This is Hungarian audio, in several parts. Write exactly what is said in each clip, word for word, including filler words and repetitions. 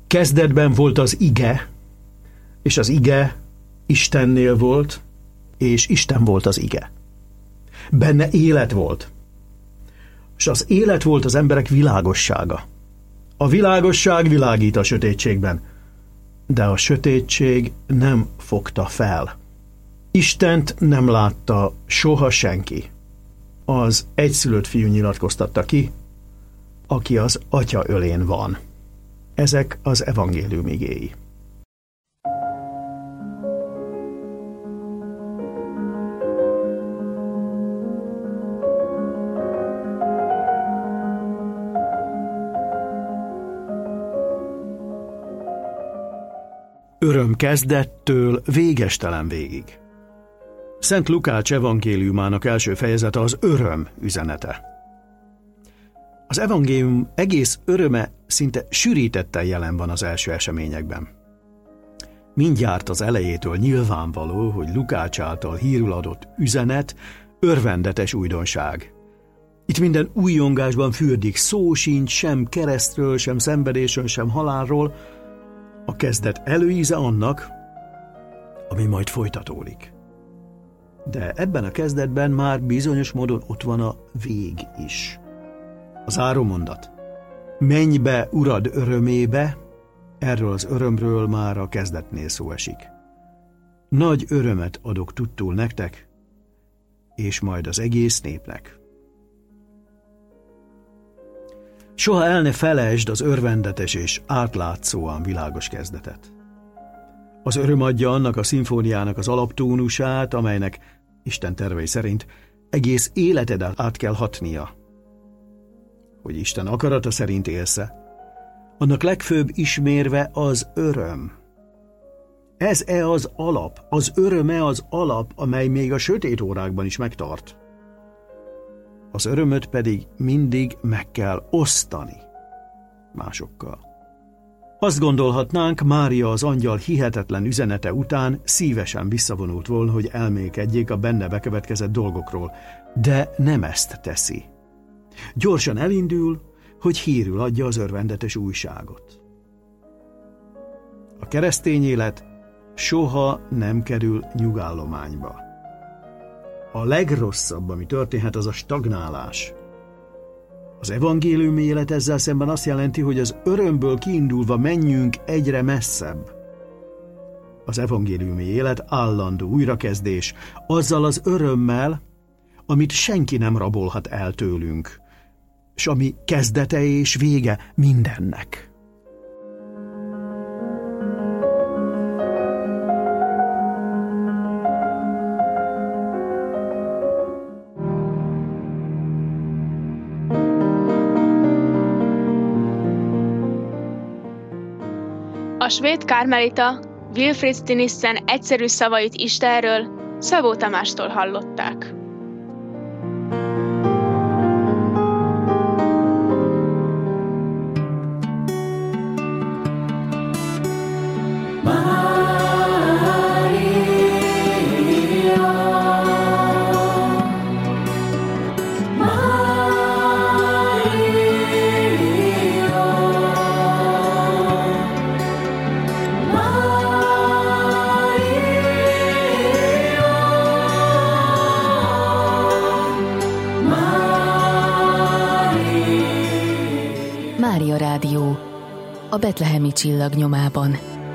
Kezdetben volt az ige, és az ige Istennél volt, és Isten volt az ige. Benne élet volt, és az élet volt az emberek világossága. A világosság világít a sötétségben, de a sötétség nem fogta fel. Istent nem látta soha senki. Az egyszülött fiú nyilatkoztatta ki, aki az Atya ölén van. Ezek az evangélium igéi. Öröm kezdettől végestelen végig. Szent Lukács evangéliumának első fejezete az öröm üzenete. Az evangélium egész öröme szinte sűrítetten jelen van az első eseményekben. Mindjárt az elejétől nyilvánvaló, hogy Lukács által hírül adott üzenet örvendetes újdonság. Itt minden újongásban fürdik, szó sincs sem keresztről, sem szenvedésről, sem halálról. A kezdet előíze annak, ami majd folytatódik. De ebben a kezdetben már bizonyos módon ott van a vég is. A zárómondat. Menj be, Urad örömébe, erről az örömről már a kezdetnél szó esik. Nagy örömet adok tudtul nektek, és majd az egész népnek. Soha el ne felejtsd az örvendetes és átlátszóan világos kezdetet. Az öröm adja annak a szimfóniának az alaptónusát, amelynek Isten tervei szerint egész életedet át kell hatnia. Hogy Isten akarata szerint élsz-e, annak legfőbb ismérve az öröm. Ez-e az alap, az öröme az alap, amely még a sötét órákban is megtart. Az örömöt pedig mindig meg kell osztani másokkal. Azt gondolhatnánk, Mária az angyal hihetetlen üzenete után szívesen visszavonult volna, hogy elmélkedjék a benne bekövetkezett dolgokról, de nem ezt teszi. Gyorsan elindul, hogy hírül adja az örvendetes újságot. A keresztény élet soha nem kerül nyugállományba. A legrosszabb, ami történhet, az a stagnálás. Az evangéliumi élet ezzel szemben azt jelenti, hogy az örömből kiindulva menjünk egyre messzebb. Az evangéliumi élet állandó újrakezdés, azzal az örömmel, amit senki nem rabolhat el tőlünk, s ami kezdete és vége mindennek. A svéd kármelita Wilfrid Stinissen egyszerű szavait Istenről Szabó Tamástól hallották. Mária Rádió, a betlehemi csillag nyomában.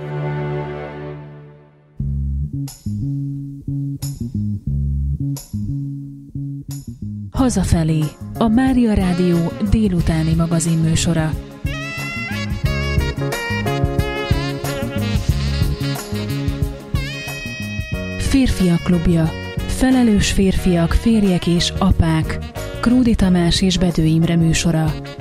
Hazafelé, a Mária Rádió délutáni magazinműsora. Férfiak klubja. Felelős férfiak, férjek és apák. Krúdi Tamás és Bedő Imre műsora.